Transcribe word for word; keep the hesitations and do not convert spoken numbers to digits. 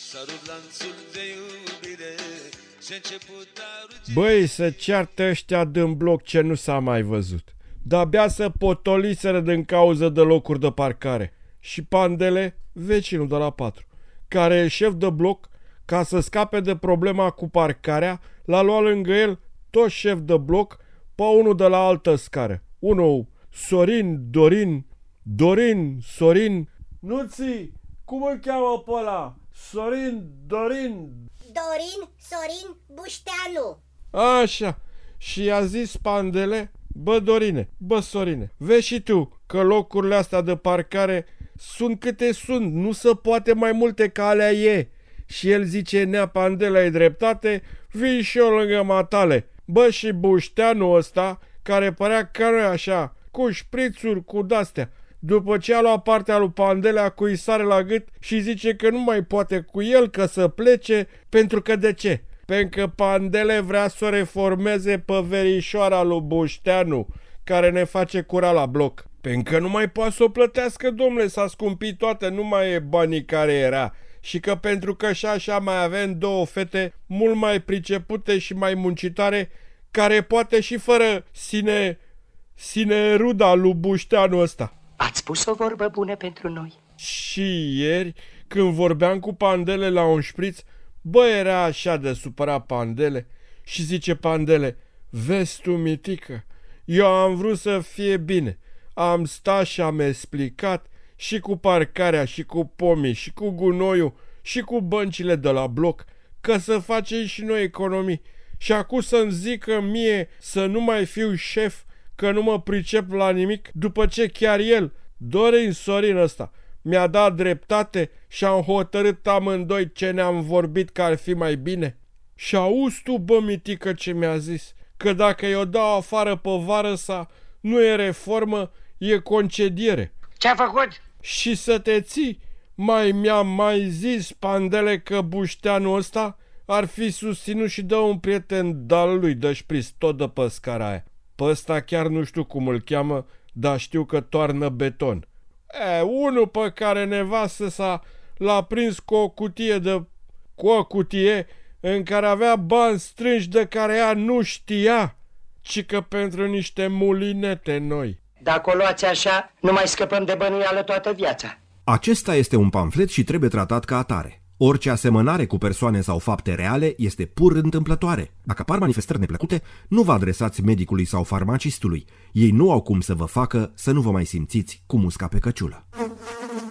sărut lanțul de iubire și început a ruge. Băi, să ceartă ăștia din bloc ce nu s-a mai văzut. De-abia să potoliseră din cauză de locuri de parcare. Și Pandele, vecinul de la patru, care e șef de bloc, ca să scape de problema cu parcarea, l-a luat lângă el tot șef de bloc pe unul de la altă scară. Unul Sorin, Dorin, Dorin, Sorin. Nu-ți, cum îl cheamă pe ăla? Sorin, Dorin. Dorin, Sorin, Bușteanu. Așa. Și i-a zis Pandele: bă, Dorine, bă, Sorine, vezi și tu că locurile astea de parcare sunt câte sunt, nu se poate mai multe ca alea e. Și el zice: nea, Pandele, ai dreptate, vii și eu lângă matale. Bă, și Bușteanu ăsta, care părea ca noi așa, cu șprițuri, cu de-astea, după ce a luat partea lui Pandele, cu îi sare la gât și zice că nu mai poate cu el, că să plece, pentru că de ce? Pentru că Pandele vrea să o reformeze pe verișoara lui Bușteanu, care ne face cura la bloc. Pentru că nu mai poate să o plătească, domnule, s-a scumpit toate, nu mai e banii care era. Și că pentru că și așa mai avem două fete mult mai pricepute și mai muncitoare, care poate și fără sine, sine ruda lui Bușteanu ăsta. Ați spus o vorbă bună pentru noi. Și ieri, când vorbeam cu Pandele la un șpriț, bă, era așa de supărat Pandele și zice Pandele: vezi tu, mitică, eu am vrut să fie bine, am stat și am explicat și cu parcarea și cu pomii și cu gunoiul și cu băncile de la bloc, că să facem și noi economii. Și acum să-mi zică mie să nu mai fiu șef, că nu mă pricep la nimic, după ce chiar el, Dorin Sorin ăsta, mi-a dat dreptate și am hotărât amândoi ce ne-am vorbit că ar fi mai bine. Și auzi tu, bă, mitică, ce mi-a zis? Că dacă eu dau afară pe vară sa, nu e reformă, e concediere. Ce-a făcut? Și să te ții, mai mi-a mai zis Pandele că Bușteanu ăsta ar fi susținut și de un prieten de-al lui de șpris, tot de pe scara aia. Pe ăsta chiar nu știu cum îl cheamă, dar știu că toarnă beton. E, unul pe care nevastă sa l-a prins cu o cutie de... cu o cutie în care avea bani strânși de care ea nu știa, ci că pentru niște mulinete noi. Dacă o luați așa, nu mai scăpăm de bănuială toată viața. Acesta este un pamflet și trebuie tratat ca atare. Orice asemănare cu persoane sau fapte reale este pur întâmplătoare. Dacă apar manifestări neplăcute, nu vă adresați medicului sau farmacistului. Ei nu au cum să vă facă să nu vă mai simțiți cu musca pe căciulă.